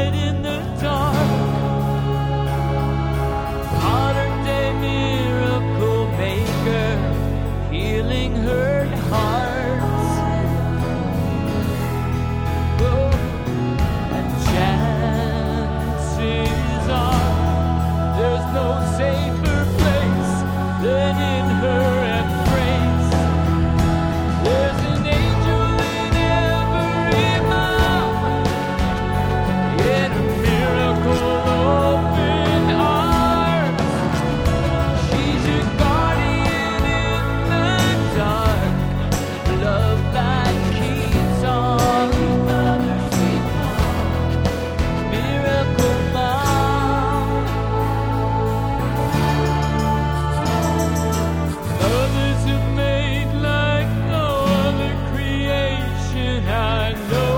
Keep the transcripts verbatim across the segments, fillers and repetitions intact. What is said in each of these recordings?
light in the dark. Modern day miracle maker, healing hurt hearts. Oh, and chances are there's no safer place than in her embrace. There's an angel in every mom, in a miracle open arms. She's your guardian in the dark, love that keeps on. Miracle Mom. Others have made like no other creation I know.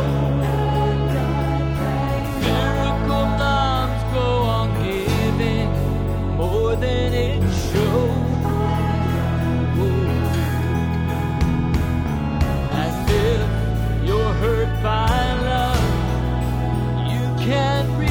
Miracle moms go on giving more than it shows. And if you're hurt by love, you can't